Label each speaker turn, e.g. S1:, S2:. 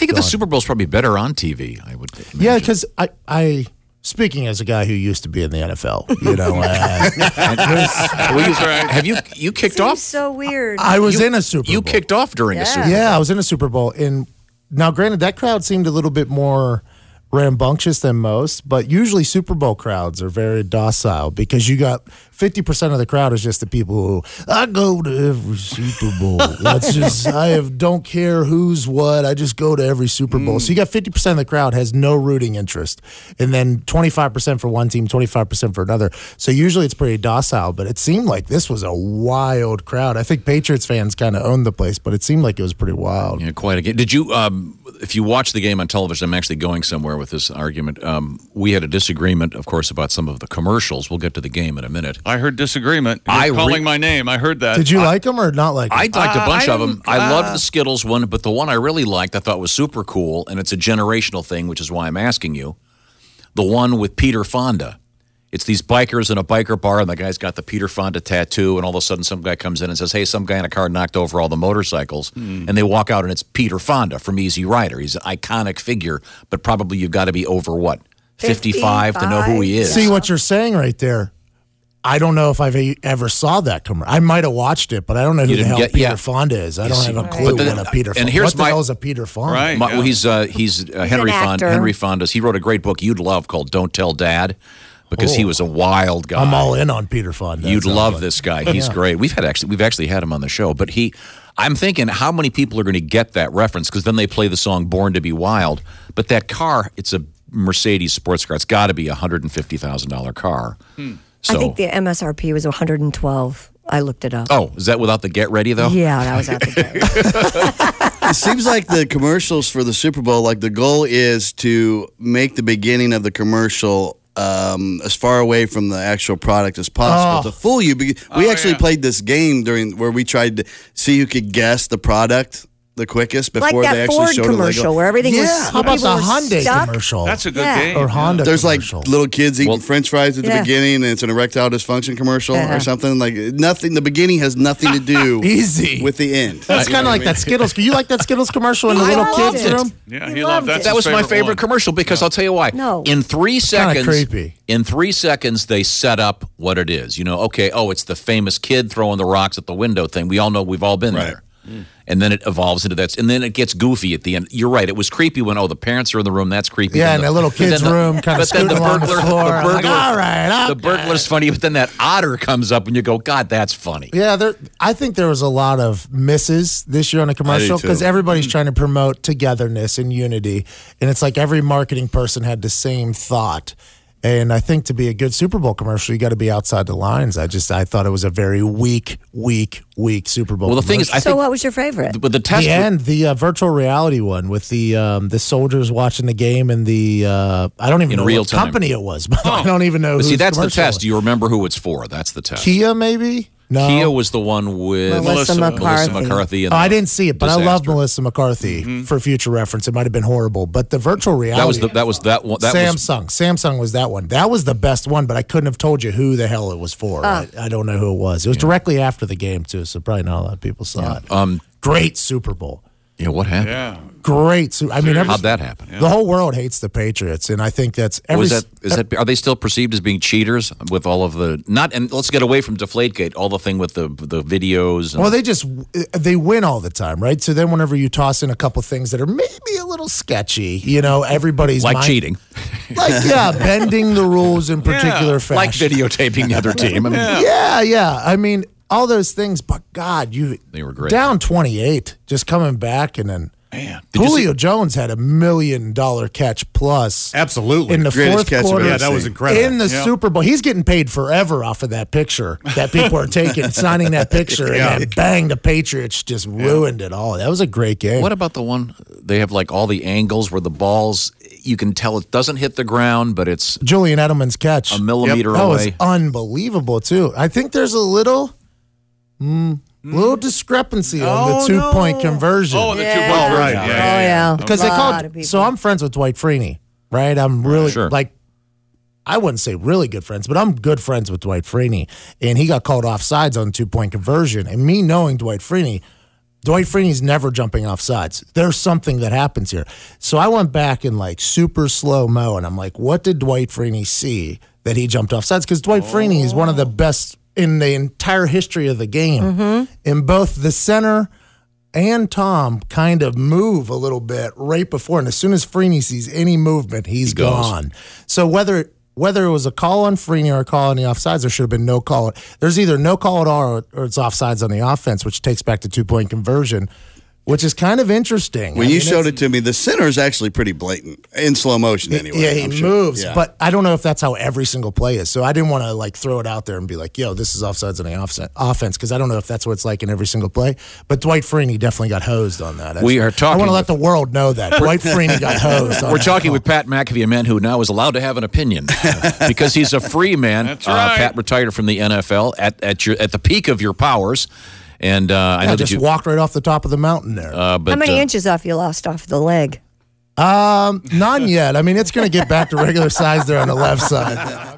S1: think the Super Bowl's probably better on TV, I would imagine.
S2: Yeah, because I speaking as a guy who used to be in the NFL,
S1: have you kicked off?
S3: So weird.
S2: I was in a Super Bowl.
S1: You kicked off during a Super Bowl.
S2: Yeah, I was in a Super Bowl. And now, granted, that crowd seemed a little bit more rambunctious than most, but usually Super Bowl crowds are very docile because you got 50% of the crowd is just the people who, I go to every Super Bowl. That's just, don't care who's what. I just go to every Super Bowl. So you got 50% of the crowd has no rooting interest. And then 25% for one team, 25% for another. So usually it's pretty docile, but it seemed like this was a wild crowd. I think Patriots fans kind of owned the place, but it seemed like it was pretty wild.
S1: Yeah, quite a game. Did you, if you watch the game on television, I'm actually going somewhere with this argument. We had a disagreement, of course, about some of the commercials. We'll get to the game in a minute.
S4: I heard disagreement. You're calling my name. I heard that.
S2: Did you like them or not like them?
S1: I liked a bunch of them. I loved the Skittles one, but the one I really liked, I thought was super cool, and it's a generational thing, which is why I'm asking you. The one with Peter Fonda. It's these bikers in a biker bar, and the guy's got the Peter Fonda tattoo, and all of a sudden some guy comes in and says, hey, some guy in a car knocked over all the motorcycles, and they walk out, and it's Peter Fonda from Easy Rider. He's an iconic figure, but probably you've got to be over, 55 to know who he is.
S2: See what you're saying right there. I don't know if I've ever saw that commercial. I might have watched it, but I don't know who the hell Peter Fonda is. I don't have a clue what a Peter Fonda is.
S1: And here's
S2: what the hell is a Peter Fonda?
S4: Right.
S1: Well, he's Henry Fonda. Henry Fonda's. He wrote a great book you'd love called Don't Tell Dad, because he was a wild guy.
S2: I'm all in on Peter Fonda.
S1: You'd love this guy. He's great. We've actually had him on the show, but I'm thinking how many people are going to get that reference, because then they play the song Born to Be Wild. But that car, it's a Mercedes sports car. It's got to be a $150,000 car. So,
S3: I think the MSRP was 112. I looked it up.
S1: Oh, is that without the get ready though?
S3: Yeah, that was out the gate.
S5: It seems like the commercials for the Super Bowl, like the goal is to make the beginning of the commercial as far away from the actual product as possible to fool you. We actually played this game where we tried to see who could guess the product the quickest before
S3: like that
S5: they actually
S3: Ford
S5: showed
S3: commercial
S5: a Lego.
S3: where everything was.
S2: How about the Hyundai commercial?
S4: That's a good game.
S2: Or Honda
S5: There's
S2: commercial.
S5: like little kids eating French fries at the beginning, and it's an erectile dysfunction commercial or something. Like nothing. The beginning has nothing to do
S2: Easy
S5: with the end.
S2: That's kind of like that Skittles. You like that Skittles commercial in the little kids' room?
S4: Yeah, he loved that.
S1: That was my favorite commercial because I'll tell you why.
S3: No.
S1: In 3 seconds,
S2: creepy.
S1: In 3 seconds, they set up what it is. It's the famous kid throwing the rocks at the window thing. We all know, we've all been there. And then it evolves into that. And then it gets goofy at the end. You're right. It was creepy when, the parents are in the room. That's creepy.
S2: Yeah, in that little kid's room, kind of scooting along the floor. All right,
S1: the burglar's funny, but then that otter comes up and you go, God, that's funny.
S2: Yeah, I think there was a lot of misses this year on a commercial because everybody's trying to promote togetherness and unity. And it's like every marketing person had the same thought. And I think to be a good Super Bowl commercial, you got to be outside the lines. I thought it was a very weak Super Bowl.
S1: Well, the thing is,
S3: so what was your favorite?
S1: But the test,
S2: the virtual reality one with the soldiers watching the game and I don't even know what company it was, but I don't even know.
S1: But see, that's the test. Do you remember who it's for? That's the test.
S2: Kia, maybe. No.
S1: Kia was the one with
S3: Melissa
S1: McCarthy.
S2: I didn't see it, but I love Melissa McCarthy. For future reference, it might have been horrible, but the virtual reality
S1: that was that one.
S2: Samsung was that one. That was the best one, but I couldn't have told you who the hell it was for. I don't know who it was. It was directly after the game too, so probably not a lot of people saw it. Great Super Bowl.
S1: Yeah, what happened?
S4: Yeah.
S2: Great. I mean,
S1: how'd that happen?
S2: The whole world hates the Patriots, and I think that's
S1: are they still perceived as being cheaters with all of the and let's get away from Deflategate, all the thing with the videos.
S2: Well, they win all the time, right? So then whenever you toss in a couple things that are maybe a little sketchy, everybody's
S1: like cheating,
S2: bending the rules in particular fashion,
S1: like videotaping the other team.
S2: I mean, all those things, but God,
S1: they were great.
S2: Down 28, just coming back, and then Julio Jones had $1 million catch plus.
S6: Absolutely.
S2: In the fourth quarter.
S6: Yeah, that was incredible.
S2: In the Super Bowl. He's getting paid forever off of that picture that people are taking, signing that picture, and then bang, the Patriots just ruined it all. That was a great game.
S1: What about the one, they have like all the angles where the balls, you can tell it doesn't hit the ground, but it's
S2: Julian Edelman's catch.
S1: A millimeter away.
S2: That was unbelievable, too. I think there's a little discrepancy on the two-point conversion.
S4: Oh, the 2 point conversion.
S3: Yeah.
S2: Because they called. So I'm friends with Dwight Freeney, right? I'm really I wouldn't say really good friends, but I'm good friends with Dwight Freeney, and he got called offsides on 2-point conversion. And me knowing Dwight Freeney, Dwight Freeney's never jumping off sides. There's something that happens here. So I went back in like super slow-mo, and I'm like, what did Dwight Freeney see that he jumped off sides? Because Dwight Freeney is one of the best in the entire history of the game. In both the center and Tom kind of move a little bit right before, and as soon as Freeney sees any movement, he's gone. So whether it was a call on Freeney or a call on the offsides, there should have been no call. There's either no call at all or it's offsides on the offense, which takes back to 2-point conversion, which is kind of interesting.
S5: When you showed it to me, the center is actually pretty blatent in slow motion anyway.
S2: Yeah, he moves, but I don't know if that's how every single play is. So I didn't want to like throw it out there and be like, yo, this is offsides on the offense, because I don't know if that's what it's like in every single play. But Dwight Freeney definitely got hosed on that.
S1: We are talking.
S2: I want to let the world know that Dwight Freeney got hosed.
S1: We're talking with Pat McAfee, a man who now is allowed to have an opinion because he's a free man.
S4: That's right.
S1: Pat retired from the NFL at the peak of your powers. And I know that you
S2: walked right off the top of the mountain there.
S3: But, how many inches off you lost off the leg?
S2: None yet. I mean, it's going to get back to regular size there on the left side.